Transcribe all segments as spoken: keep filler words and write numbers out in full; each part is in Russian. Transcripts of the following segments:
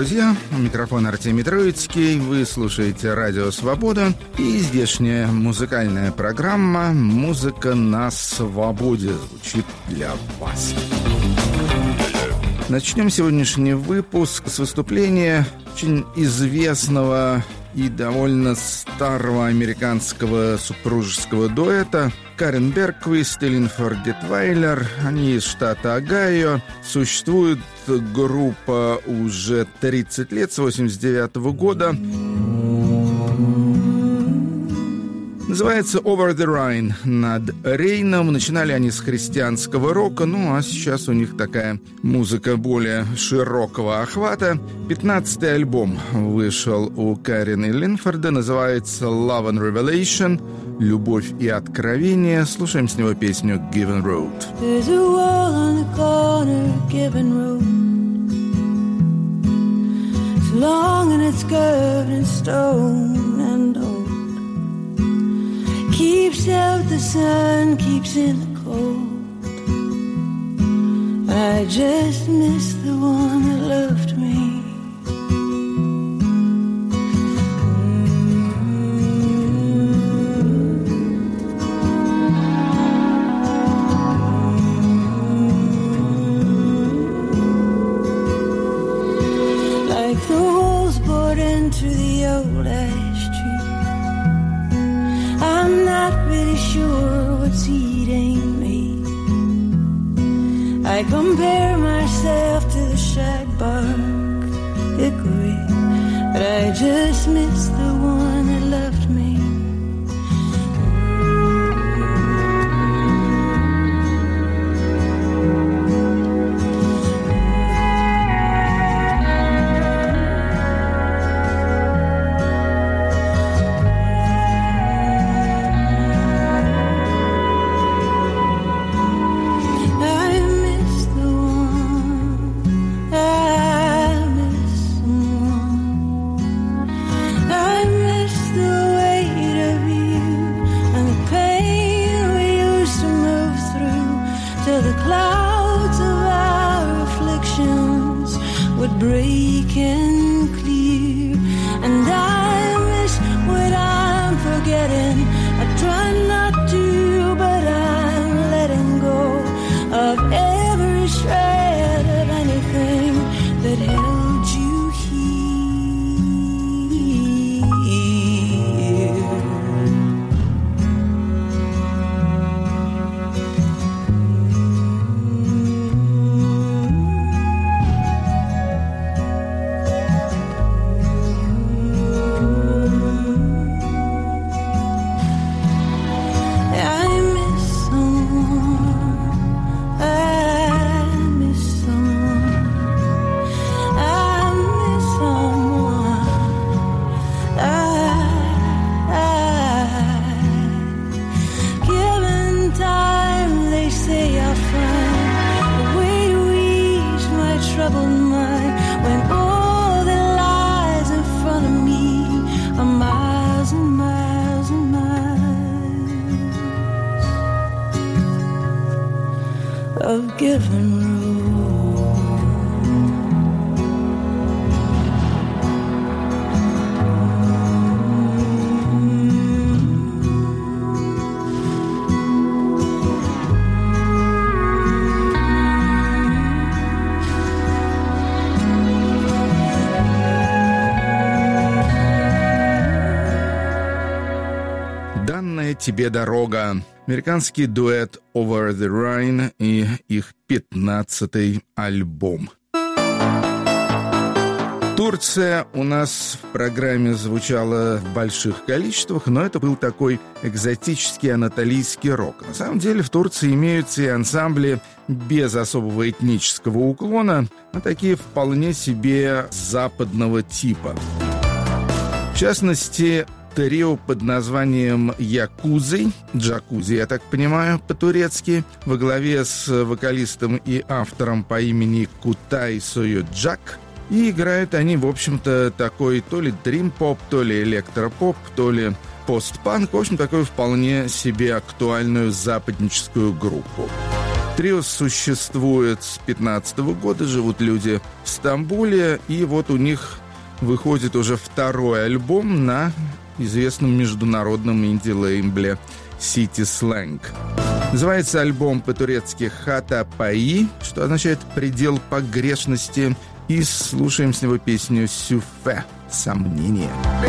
друзья. У микрофона Артемий Троицкий. Вы слушаете Радио Свобода. И здешняя музыкальная программа «Музыка на свободе» звучит для вас. Начнем сегодняшний выпуск с выступления очень известного и довольно старого американского супружеского дуэта Карен Берквист и Линфорд Детвайлер. Они из штата Огайо. Существует группа уже тридцать лет, с восемьдесят девятого года. Называется «Over the Rhine», «Над Рейном». Начинали они с христианского рока, ну а сейчас у них такая музыка более широкого охвата. пятнадцатый альбом вышел у Карен и Линфорда, называется «Love and Revelation», «Любовь и откровение». Слушаем с него песню «Given Road». There's a wall on the corner, Given Road. It's long and it's curved and stone and old. Keeps out the sun, keeps in the cold. I just miss the one that loved me. Like the holes bored into the old ash tree, I'm not really sure what's eating me. I compare myself to the shagbark hickory, but I just miss the one that loved me. «Тебе дорога». Американский дуэт «Over the Rhine» и их пятнадцатый альбом. Турция у нас в программе звучала в больших количествах, но это был такой экзотический анатолийский рок. На самом деле в Турции имеются и ансамбли без особого этнического уклона, а такие вполне себе западного типа. В частности, трио под названием «Якузы», «Джакузи», я так понимаю, по-турецки, во главе с вокалистом и автором по имени Кутай Союджак. И играют они, в общем-то, такой то ли дрим-поп, то ли электропоп, то ли постпанк. В общем, такую вполне себе актуальную западническую группу. Трио существует с пятнадцатого года, живут люди в Стамбуле, и вот у них выходит уже второй альбом на известном международном инди-лейбле City Slang. Называется альбом по-турецки «Хата Паи», что означает «предел погрешности», и слушаем с него песню «Сюфе» — «Сомнение».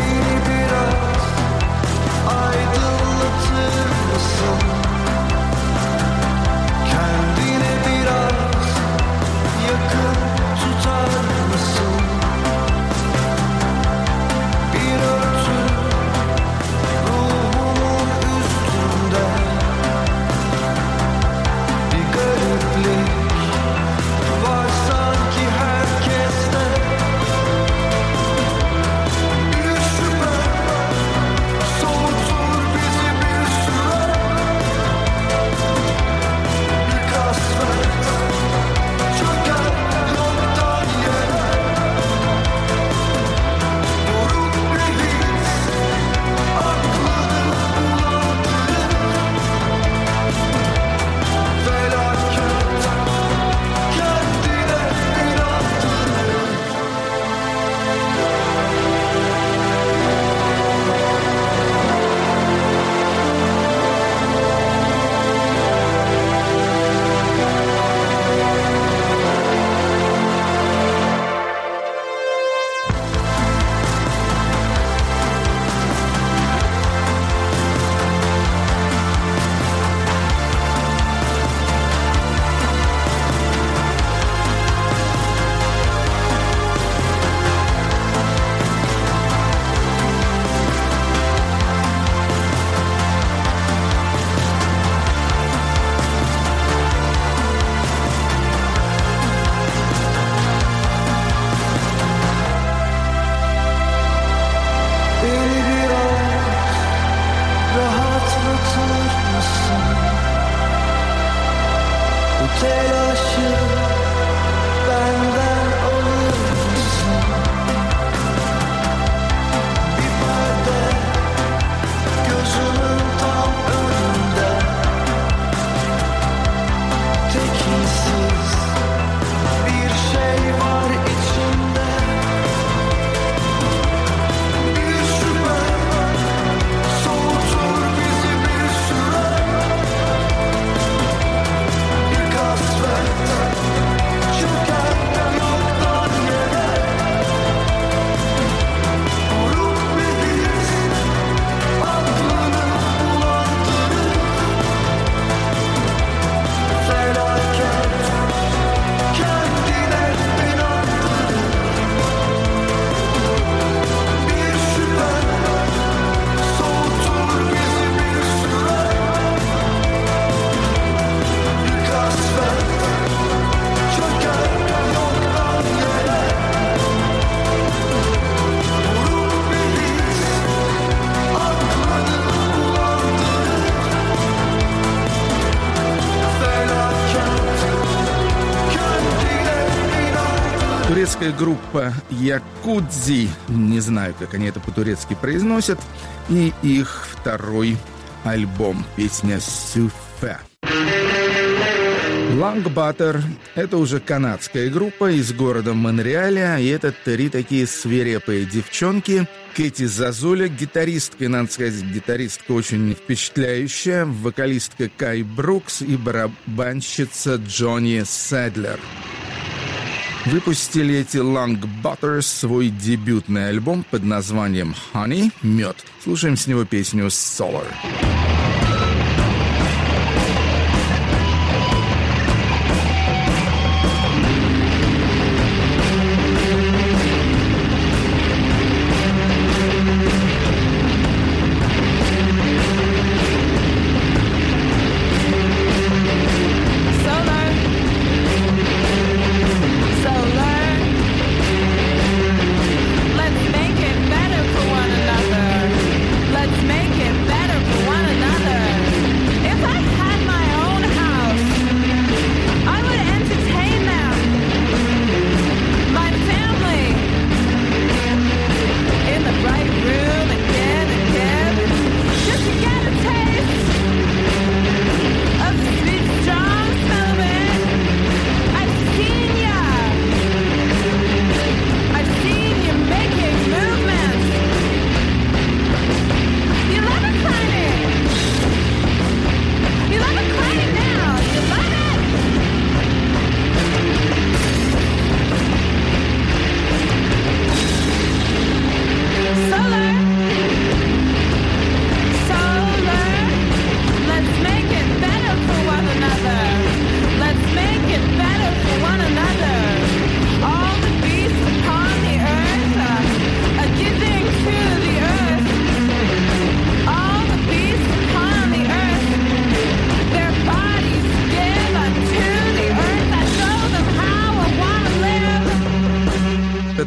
Турецкая группа Якудзи, не знаю, как они это по-турецки произносят, и их второй альбом, песня «Сюфе». Langbatter — это уже канадская группа из города Монреаля, и это три такие свирепые девчонки. Кэти Зазуля, гитаристка, и, надо сказать, гитаристка очень впечатляющая, вокалистка Кай Брукс и барабанщица Джонни Сэдлер. Выпустили эти Langbatters свой дебютный альбом под названием «Honey» — «Мед». Слушаем с него песню «Solar». Let's make it better for one another.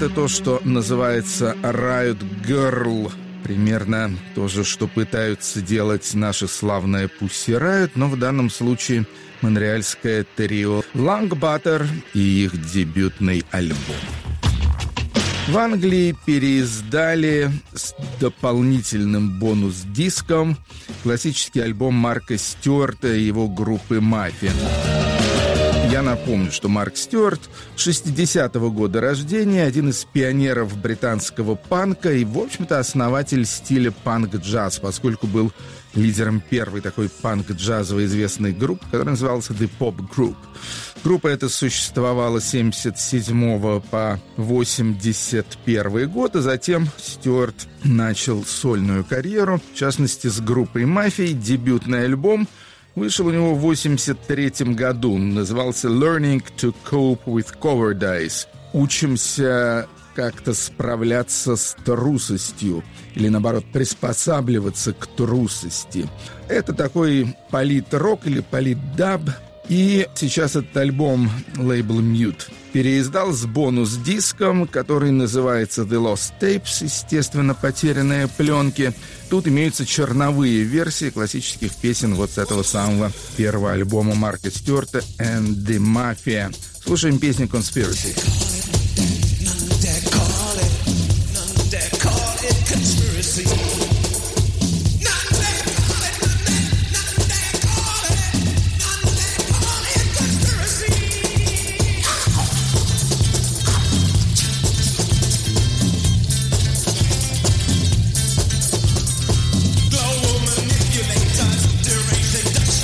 это то, что называется Riot Girl. Примерно то же, что пытаются делать наши славные Pussy Riot, но в данном случае монреальское трио Langbutter и их дебютный альбом. В Англии переиздали с дополнительным бонус-диском классический альбом Марка Стюарта и его группы «Мафия». Я напомню, что Марк Стюарт шестидесятого года рождения, один из пионеров британского панка и, в общем-то, основатель стиля панк-джаз, поскольку был лидером первой такой панк-джазовой известной группы, которая называлась The Pop Group. Группа эта существовала с семьдесят седьмого по восемьдесят первый год, а затем Стюарт начал сольную карьеру, в частности, с группой «Мафия». Дебютный альбом вышел у него в восемьдесят третьем году, назывался «Learning to Cope with Cowardice». «Учимся как-то справляться с трусостью» или, наоборот, приспосабливаться к трусости. Это такой полит-рок или полит-даб. И сейчас этот альбом лейбл Mute переиздал с бонус-диском, который называется The Lost Tapes, естественно, потерянные пленки. Тут имеются черновые версии классических песен вот с этого самого первого альбома Марка Стюарта and the Mafia. Слушаем песню Conspiracy.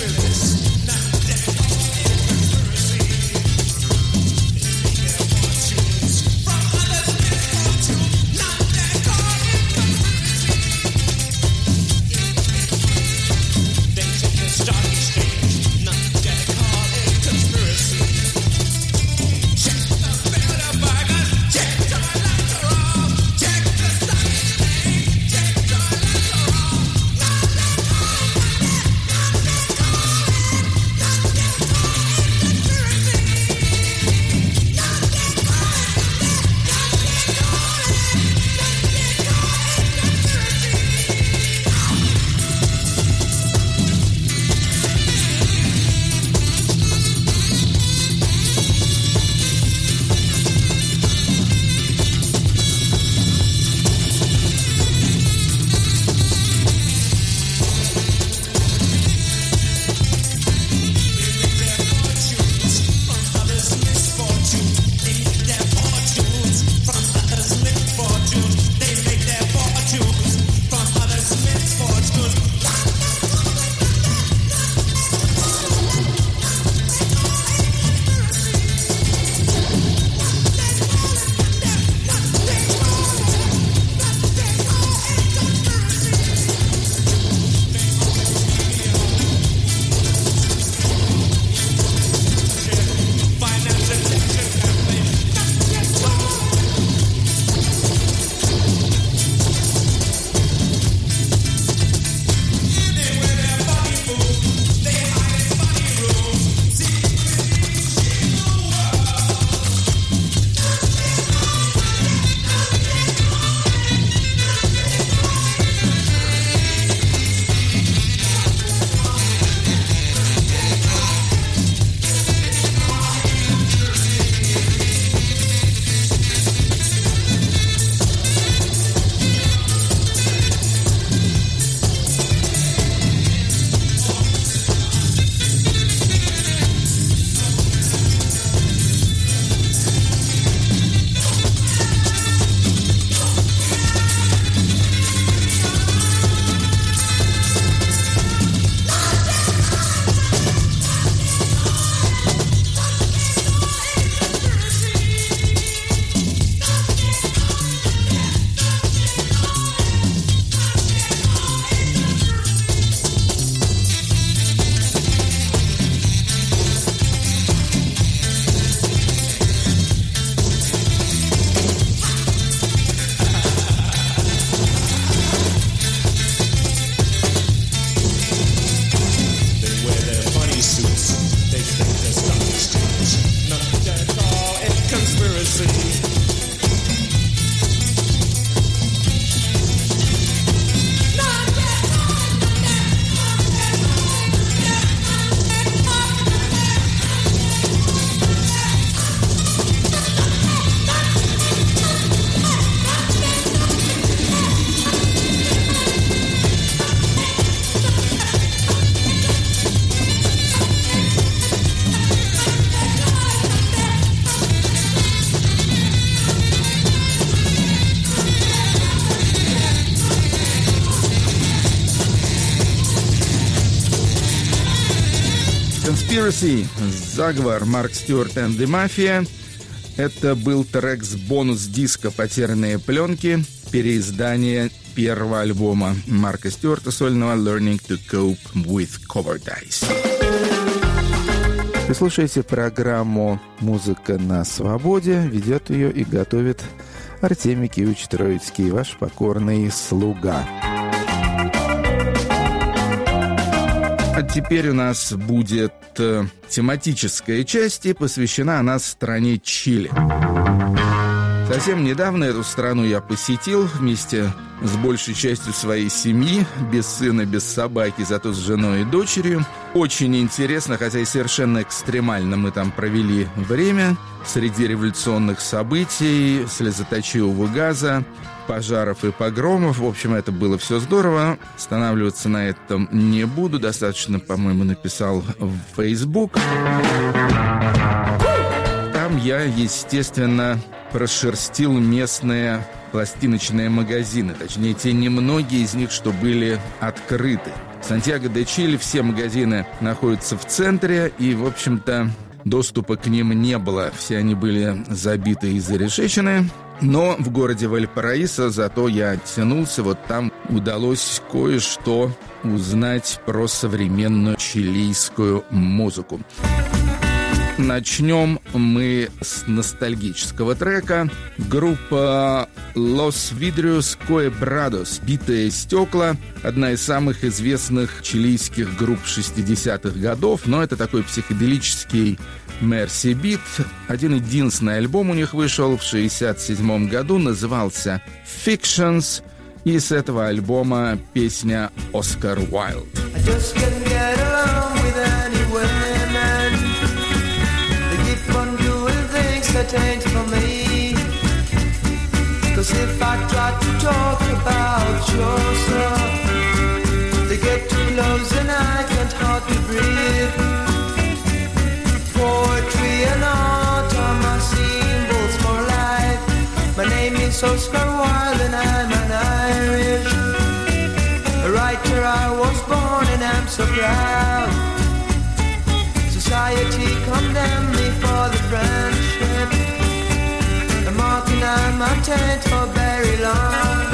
She Conspiracy, заговор, Марк Стюарт and the Mafia. Это был трек с бонус-диска «Потерянные пленки», переиздание первого альбома Марка Стюарта сольного «Learning to Cope with Cowardice». Вы слушаете программу «Музыка на свободе». Ведет ее и готовит Артемий Киевич Троицкий, ваш покорный слуга. А теперь у нас будет э, тематическая часть, и посвящена она стране Чили. Совсем недавно эту страну я посетил вместе с большей частью своей семьи, без сына, без собаки, зато с женой и дочерью. Очень интересно, хотя и совершенно экстремально мы там провели время среди революционных событий, слезоточивого газа, пожаров и погромов. В общем, это было все здорово. Останавливаться на этом не буду. Достаточно, по-моему, написал в Facebook. Там я, естественно, прошерстил местные пластиночные магазины. Точнее, те немногие из них, что были открыты. В Сантьяго-де-Чили все магазины находятся в центре, и, в общем-то, доступа к ним не было. Все они были забиты и зарешечены. Но в городе Вальпараисо зато я оттянулся. Вот там удалось кое-что узнать про современную чилийскую музыку. Начнем мы с ностальгического трека. Группа Los Vidrios Quebrados, «Битые стекла», одна из самых известных чилийских групп шестидесятых годов, но это такой психоделический мерси-бит. Один единственный альбом у них вышел в шестьдесят седьмом году, назывался «Fictions», и с этого альбома песня «Оскар Уайлд». That ain't for me. Cause if I try to talk about yourself, they get too close and I can't hardly breathe. Poetry and art are my symbols for life. My name is Oscar Wilde and I'm an Irish. A writer I was born and I'm so proud. Society condemned me for the friendship, a marking on my tent for very long.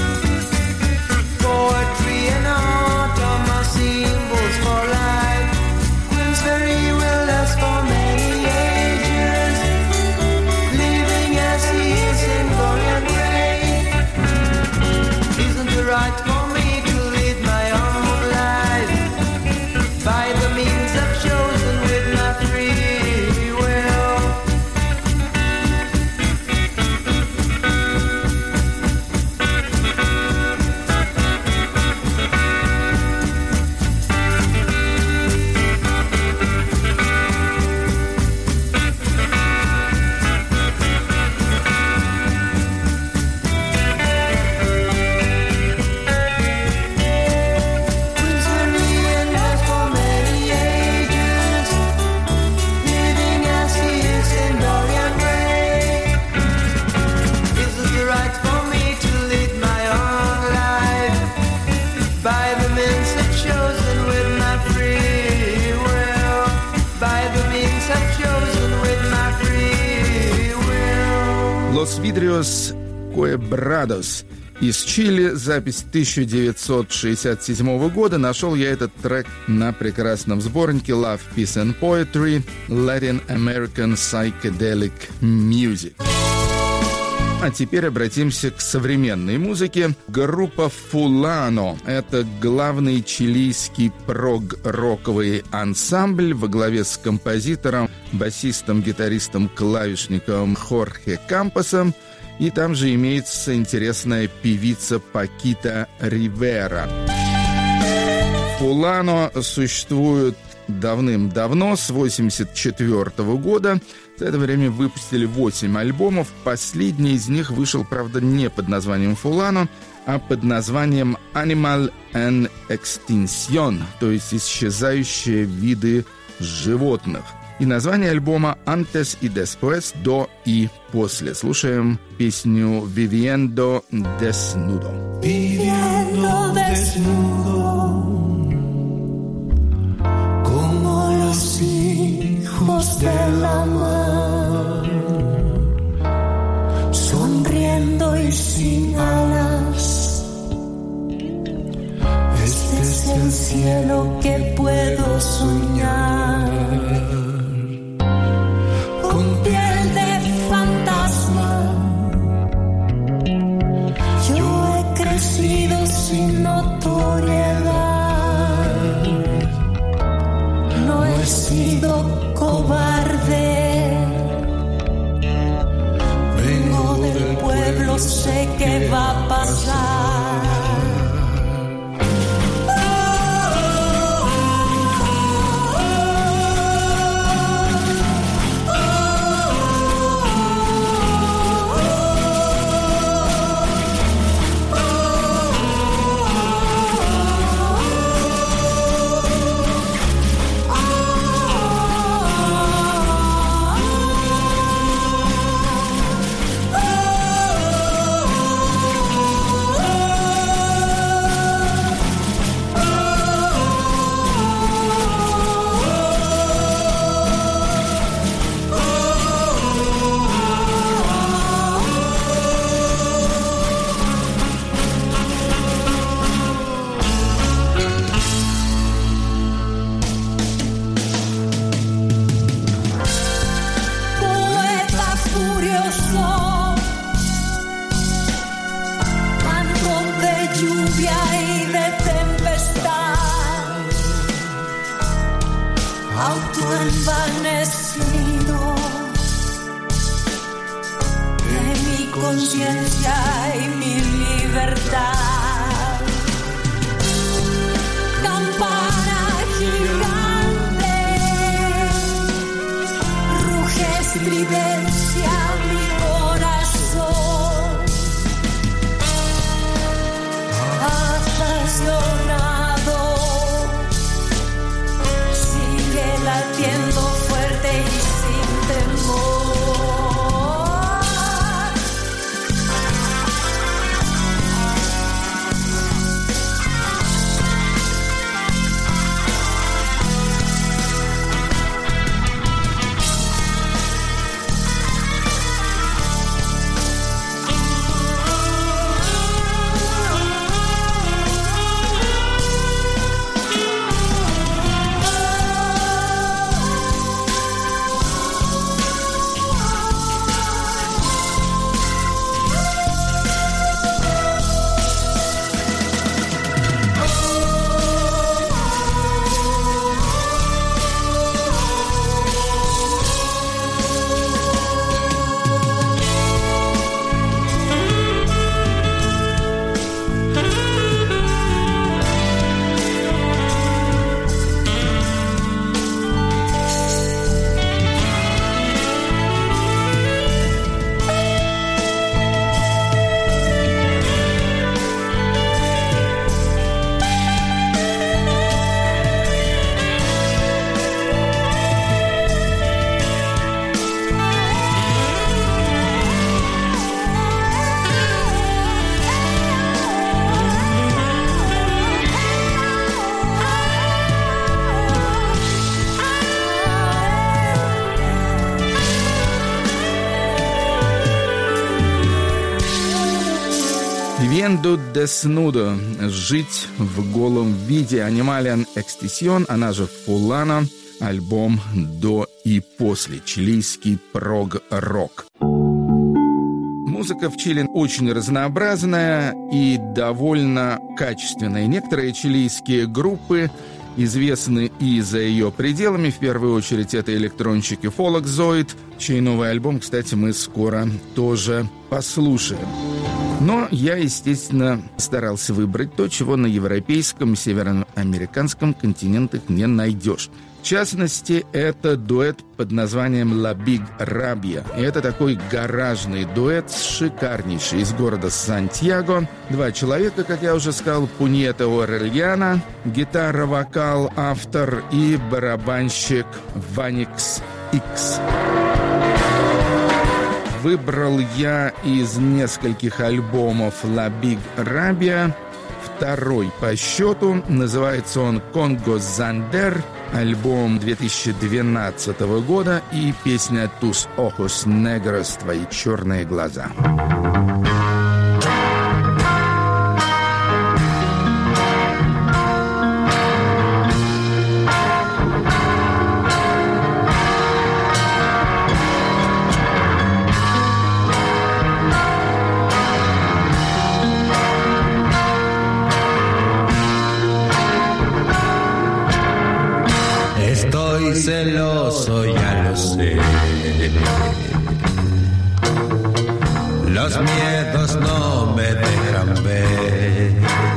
Poetry and art are my symbols for life. Queensberry will last for many ages, living as he is in glory and grace. Isn't it right for me to lead my own life by the means I've chosen with my free will? Los Vidrios Quebrados из Чили, запись тысяча девятьсот шестьдесят седьмого года. Нашел я этот трек на прекрасном сборнике Love, Peace and Poetry Latin American Psychedelic Music. А теперь обратимся к современной музыке. Группа Fulano – это главный чилийский прог-роковый ансамбль во главе с композитором, басистом, гитаристом, клавишником Хорхе Кампосом. И там же имеется интересная певица Пакита Ривера. Fulano существует давным-давно, с восемьдесят четвёртого года. За это время выпустили восемь альбомов. Последний из них вышел, правда, не под названием Fulano, а под названием Animal and Extinction, то есть исчезающие виды животных. И название альбома «Antes y después», «До и после». Слушаем песню «Viviendo desnudo». Viviendo desnudo, como los del amor, sonriendo y sin alas. Este es el cielo que puedo soñar, con piel de fantasma. Yo he crecido sin notoriedad, no he sido cobarde. Vengo del pueblo, sé que va a pasar. Envanecido de mi conciencia y mi libertad, campana gigante, ruge estridencia mi corazón, apasionado, sigue latiendo fuerte y sin temor. Viviendo desnudo, жить в голом виде, Animalian Extinction, она же Fulana, альбом «До и после», чилийский прог-рок. Музыка в Чили очень разнообразная и довольно качественная. Некоторые чилийские группы известны и за ее пределами. В первую очередь это электронщики Folkzoid, чей новый альбом, кстати, мы скоро тоже послушаем. Но я, естественно, старался выбрать то, чего на европейском и североамериканском континентах не найдешь. В частности, это дуэт под названием «La Big Rabia». И это такой гаражный дуэт, шикарнейший, из города Сантьяго. Два человека, как я уже сказал, Пуньета Орельяна, гитара, вокал, автор, и барабанщик Ваникс Икс. Выбрал я из нескольких альбомов «La Big Rabia» в второй по счету. Называется он «Конго Зандер», альбом две тысячи двенадцатого года и песня «Tus ojos negros», «Твои черные глаза». Estoy celoso, ya lo sé. Los miedos no me dejan ver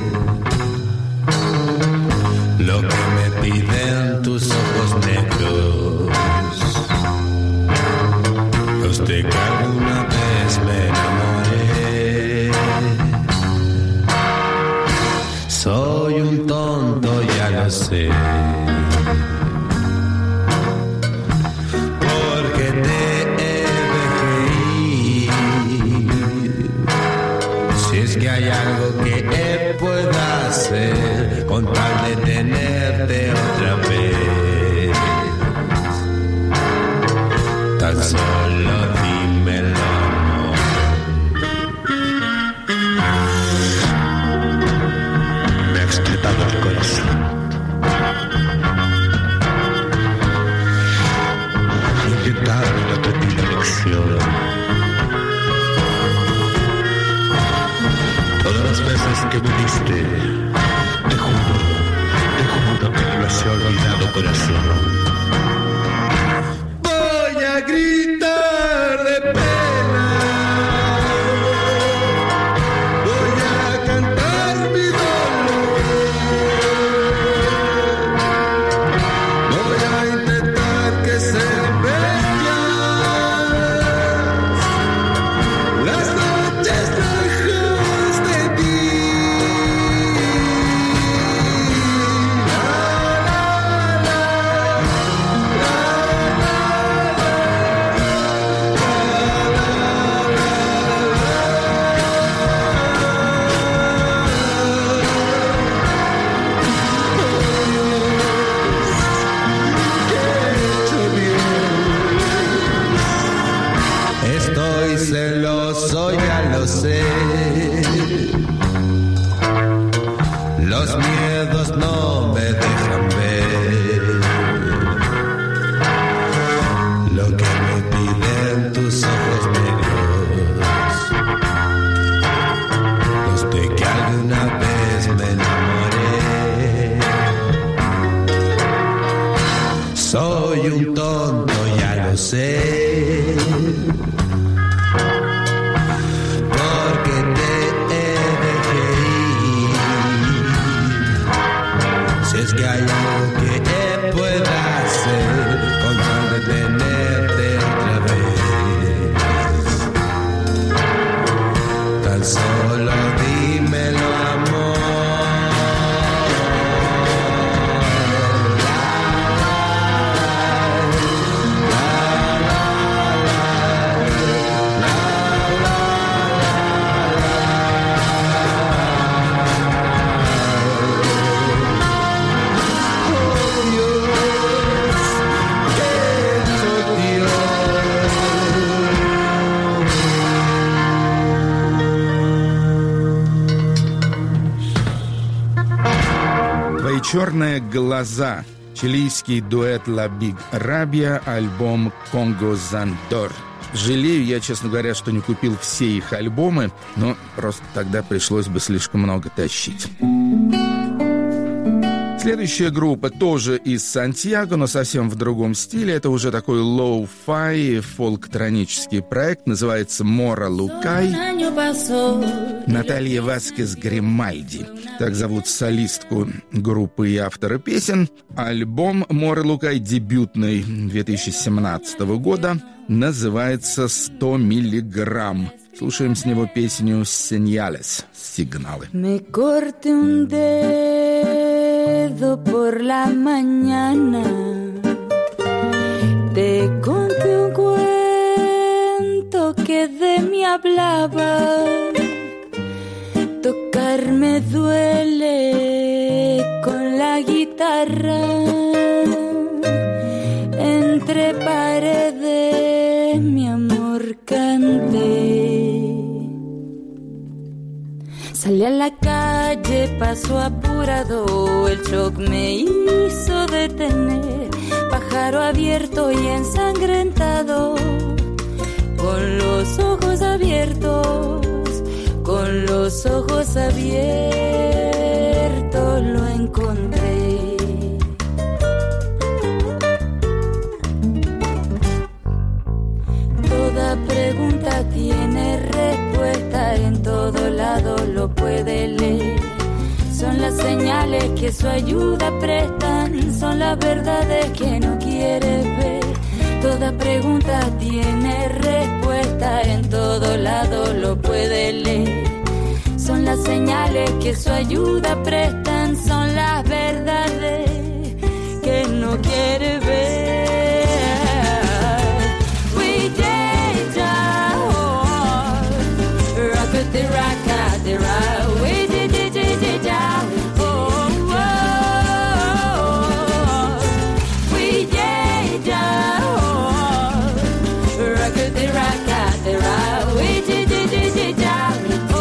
lo que me piden tus ojos negros. Usted que alguna vez me enamoré. Soy un tonto, ya lo sé. Que hay algo que pueda hacer con tal de tenerte otra vez. Tan solo dímelo, amor. Me ha explotado el corazón. Intentar no aprendí la lección. Todas las veces que me diste, te juro, te juro que no se ha olvidado, corazón. Voy a gritar de pena, voy a cantar mi dolor, voy a intentar que sean bellas las noches lejos de ti. Estoy celoso, ya lo sé. Los miedos no me dejan ver lo que me piden tus ojos negros. Los de que alguna vez me enamoré. Soy un tonto, ya lo sé. Porque te dejé ir. Si es que hay algo que pueda hacer con tal de tenerte otra vez. Tan solo dímelo, amor. «Твои черные глаза». Чилийский дуэт «Ла Биг Рабия», альбом «Конго Зандер». Жалею я, честно говоря, что не купил все их альбомы, но просто тогда пришлось бы слишком много тащить. Следующая группа тоже из Сантьяго, но совсем в другом стиле. Это уже такой лоу-фай, фолктронический проект. Называется «Мора Лукай». Наталья Васкес Гримальди. Так зовут солистку группы и автора песен. Альбом «Мора Лукай» дебютный две тысячи семнадцатого года. Называется «сто миллиграмм». Слушаем с него песню «Señales», «Сигналы». Me corté un dedo por la mañana, te conté un cuento que de mí hablaba, tocarme me duele con la guitarra entre paredes, mi amor canté. Salí a la calle, paso apurado, el shock me hizo detener. Pájaro abierto y ensangrentado, con los ojos abiertos, con los ojos abiertos lo encontré. Toda pregunta tiene respuesta, en todo lado lo puede leer. Son las señales que su ayuda prestan, son las verdades que no quiere ver. Toda pregunta tiene respuesta, en todo lado lo puede leer. Son las señales que su ayuda prestan, son las verdades que no quiere ver. We did oh, rock the rock the rock. We did it, did it, oh, oh, oh. We did oh, rock the rock the rock. We did it, did it, oh,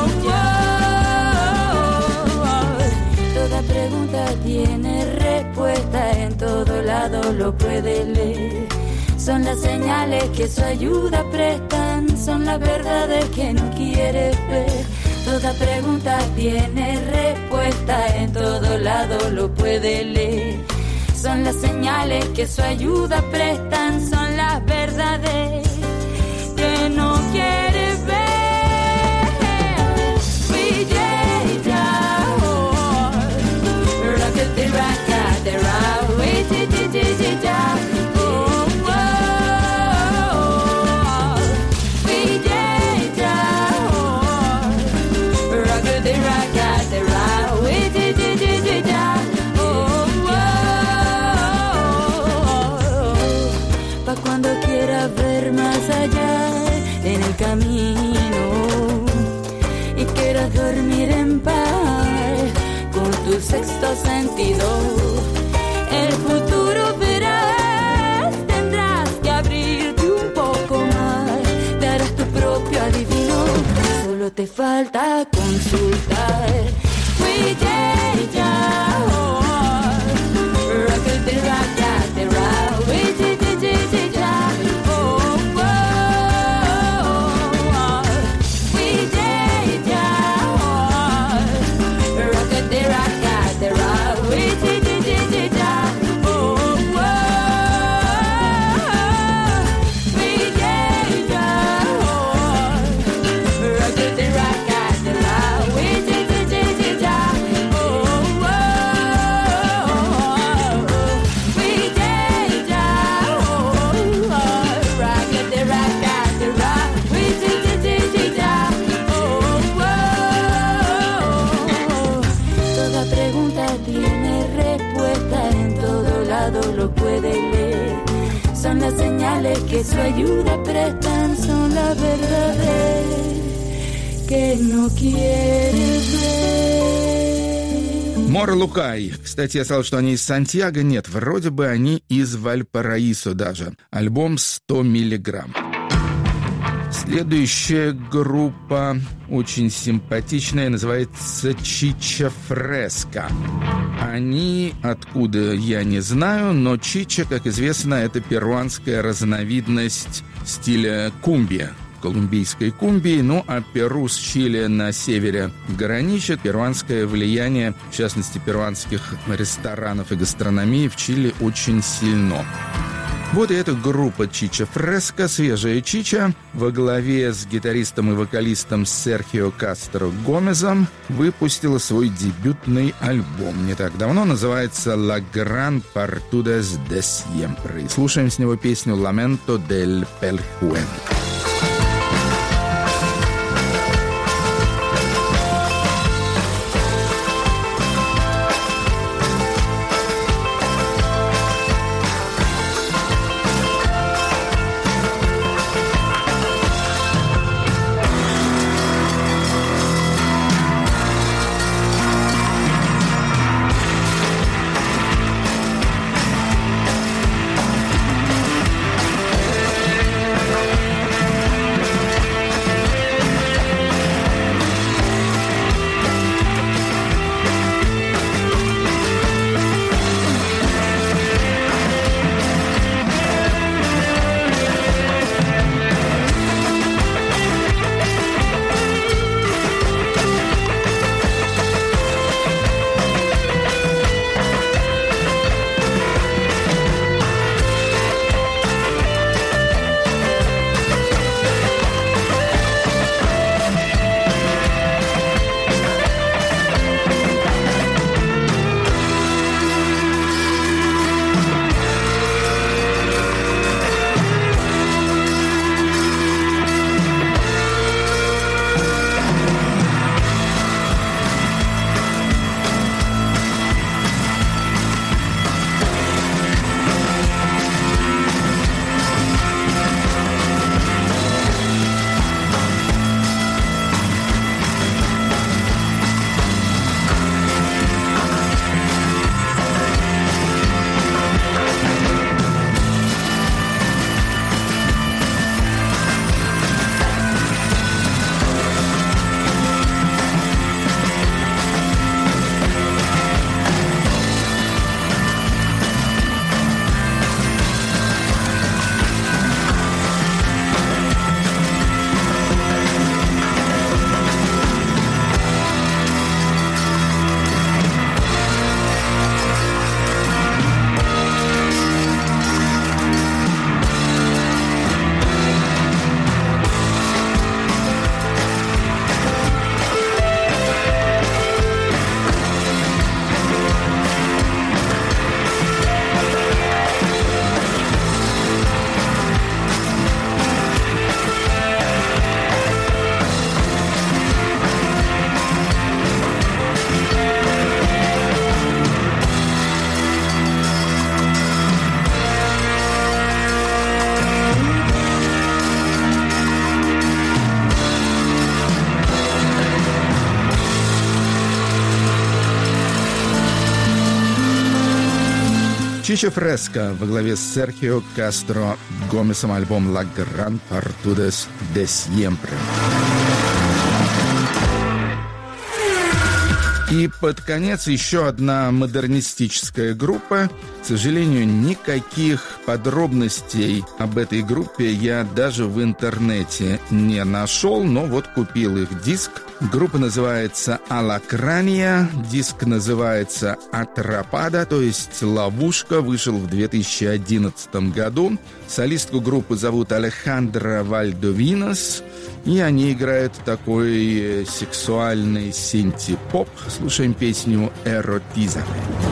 oh, oh. Toda pregunta tiene respuesta, en todo lado lo puede leer. Son las señales que su ayuda prestan, son las verdades que no quiere ver. Toda pregunta tiene respuesta, en todo lado lo puede leer. Son las señales que su ayuda prestan, son las verdades que no quiere ver. We did oh, rock the rock the rock. We did it, did it, oh, oh. We did oh, rock the rock the rock. We did it, did it, oh, oh. Pa' cuando quiera ver más allá en el camino y quieras dormir en paz con tu sexto sentido, el futuro verás, tendrás que abrirte un poco más, te harás tu propio adivino, solo te falta consultar. We did oh, rock the rock the rock. We did it, did it, oh, oh, oh. We did oh, rock the rock the rock. We did it, did it, oh, oh, oh. We did oh, rock the rock the rock. We did it, did it, oh, oh, oh. We did oh, rock the rock the rock. We did it, did it, oh, oh, oh. Toda pregunta tiene respuesta, en todo lado lo puede leer. Son las señales que su ayuda prestan, son las verdades que no quiere ver. Мора Лукай. Кстати, я сказал, что они из Сантьяго. Нет, вроде бы они из Вальпараисо даже. Альбом сто миллиграмм. Следующая группа очень симпатичная, называется Чича Фреска. Они откуда, я не знаю, но чича, как известно, это перуанская разновидность стиля кумбия, колумбийской кумбии, ну а Перу с Чили на севере граничит. Перуанское влияние, в частности, перуанских ресторанов и гастрономии в Чили очень сильно. Вот и эта группа Чича Фреска, свежая чича, во главе с гитаристом и вокалистом Серхио Кастро Гомезом выпустила свой дебютный альбом не так давно, называется «La Gran Partudes de Siempre». И слушаем с него песню «Lamento del Pelhuen». Чичо Фреско во главе с Серхио Кастро Гомесом, альбом «La Gran Partudes de Siempre». И под конец еще одна модернистическая группа. К сожалению, никаких подробностей об этой группе я даже в интернете не нашел, но вот купил их диск. Группа называется «Alacrania», диск называется «Atrapada», то есть «Ловушка», вышел в две тысячи одиннадцатом году. Солистку группы зовут Алехандра Вальдовинос, и они играют такой сексуальный синти-поп. Слушаем песню «Эротизме».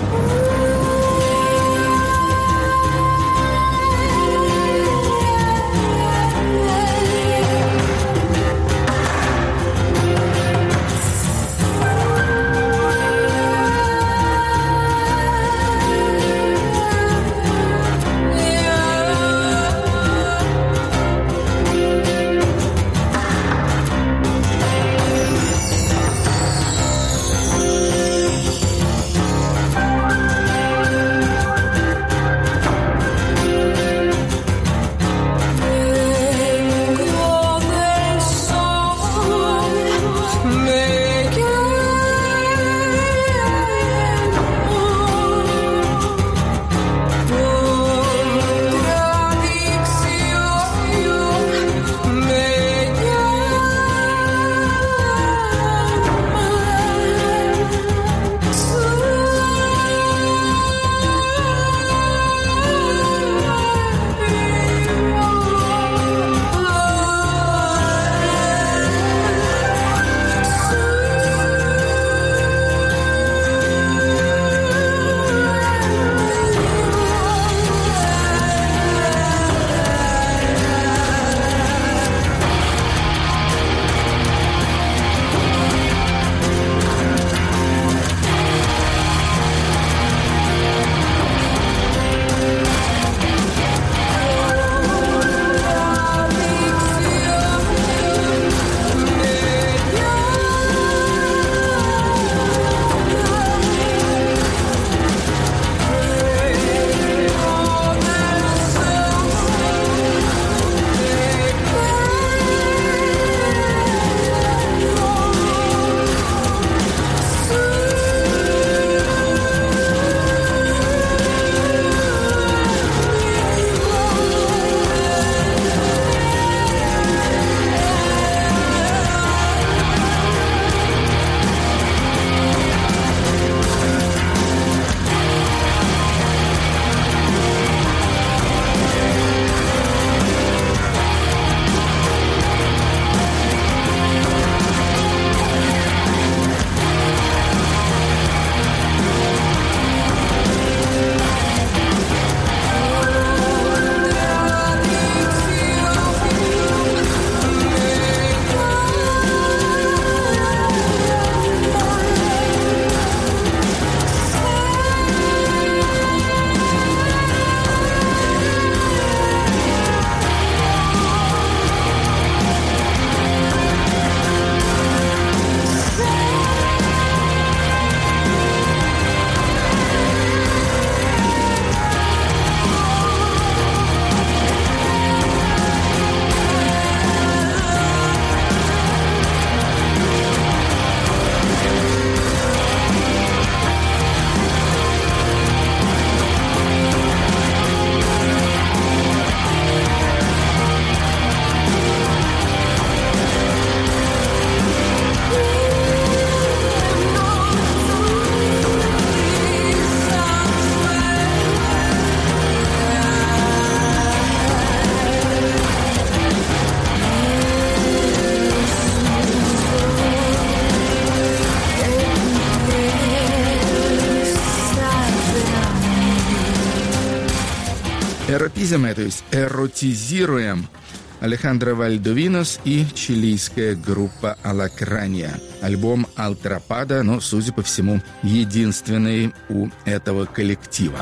Эротизме, то есть эротизируем. Алехандро Вальдовинос и чилийская группа «Alacrania». Альбом «Atrapada», но, судя по всему, единственный у этого коллектива.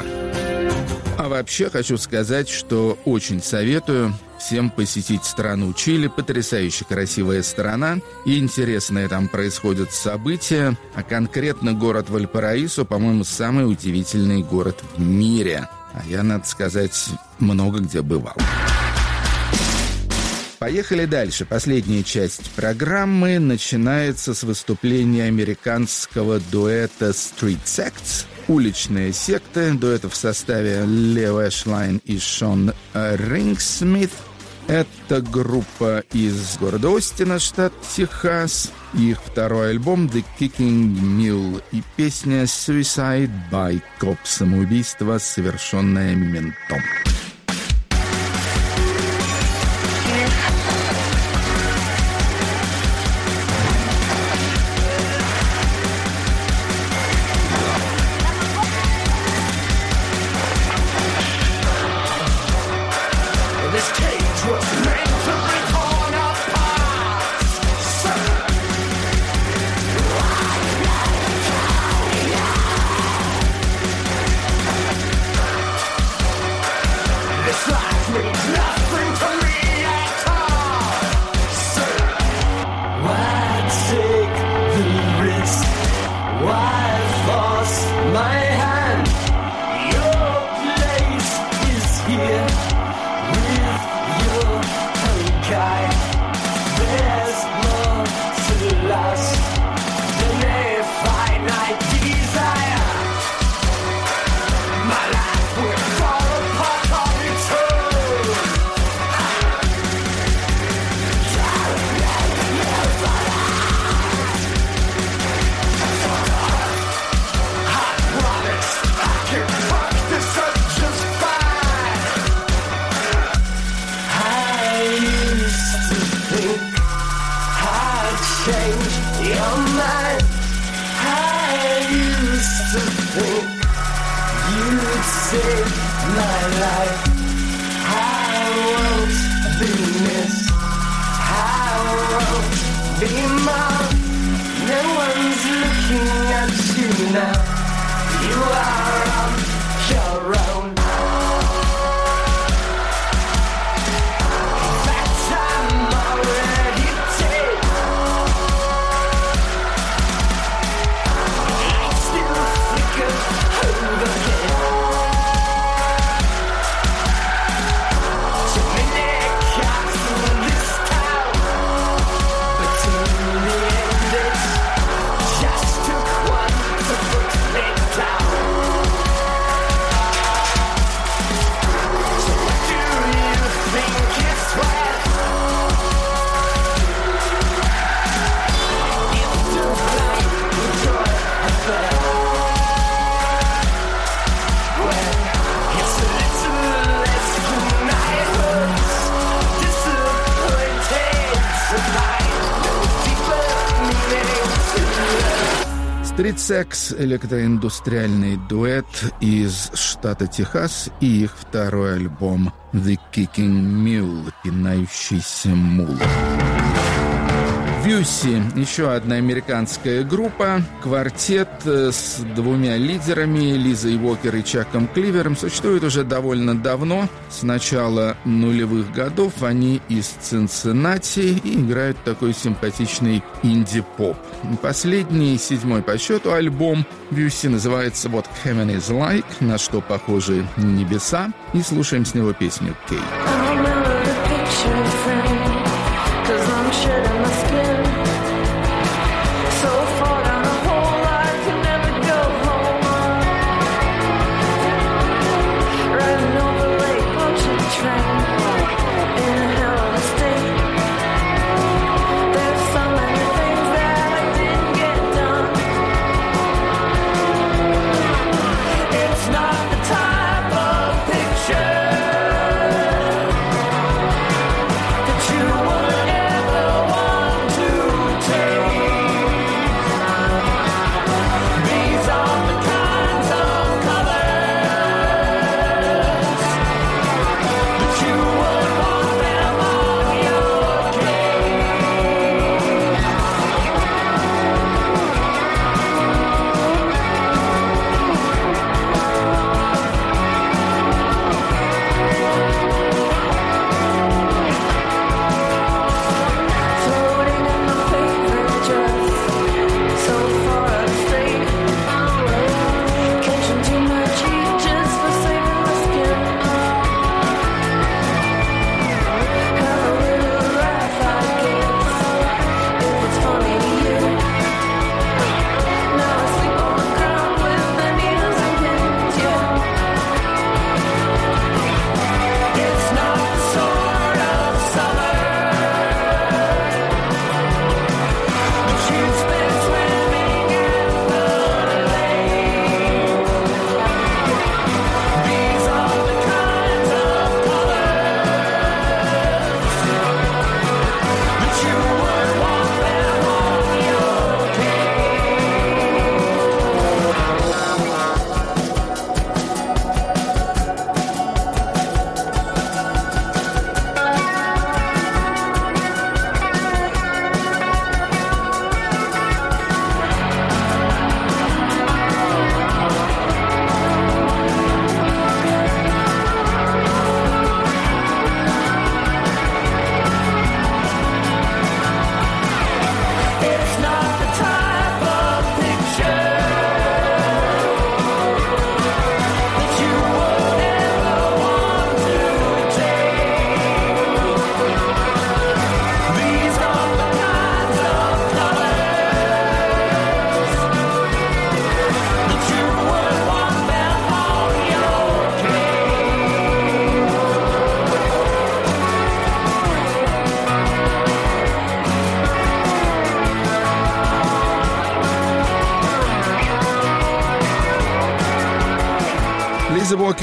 А вообще хочу сказать, что очень советую всем посетить страну Чили. Потрясающе красивая страна, и интересные там происходят события. А конкретно город Вальпараисо, по-моему, самый удивительный город в мире. А я, надо сказать, много где бывал. Поехали дальше. Последняя часть программы начинается с выступления американского дуэта Street Sects. Уличная секта, дуэта в составе Лео Эшлайн и Шон Рингсмит. Это группа из города Остина, штат Техас. Их второй альбом «The Kicking Mule» и песня «Suicide by Cop» — самоубийство, совершенное ментом. Street Sects — электроиндустриальный дуэт из штата Техас, и их второй альбом «The Kicking Mule» — «Пинающийся мул». Вьюси — еще одна американская группа, квартет с двумя лидерами, Лизой Уокер и Чаком Кливером, существует уже довольно давно, с начала нулевых годов. Они из Цинциннати и играют такой симпатичный инди-поп. Последний, седьмой по счету альбом Вьюси называется «What Heaven is Like», на что похожи небеса, и слушаем с него песню «Кей». It's not the type of picture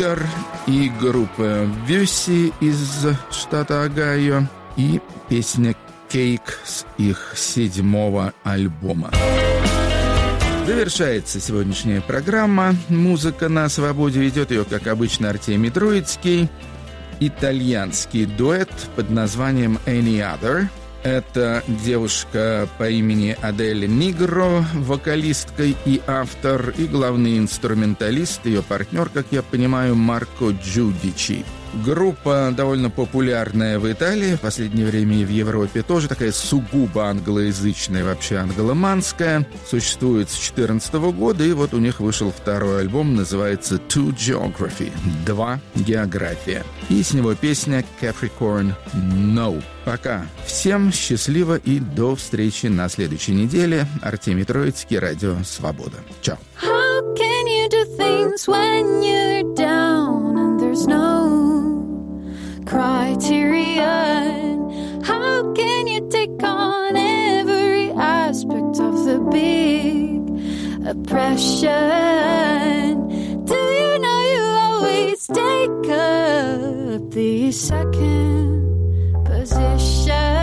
Figure и группа Вюси из штата Огайо и песня «Кейк» с их седьмого альбома. Завершается сегодняшняя программа «Музыка на свободе». Ведет ее, как обычно, Артемий Троицкий. Итальянский дуэт под названием «Any Other». Это девушка по имени Адель Нигро, вокалистка и автор, и главный инструменталист, ее партнер, как я понимаю, Марко Джудичи. Группа довольно популярная в Италии, в последнее время и в Европе тоже, такая сугубо англоязычная, вообще англоманская. Существует с две тысячи четырнадцатого года, и вот у них вышел второй альбом, называется «Two Geography» — «Два география». И с него песня «Capricorn No». Пока. Всем счастливо и до встречи на следующей неделе. Артемий Троицкий, Радио Свобода. Чао. How can you do things when you're down and there's no criterion? How can you take on every aspect of the big oppression? Do you know you always take up the second position?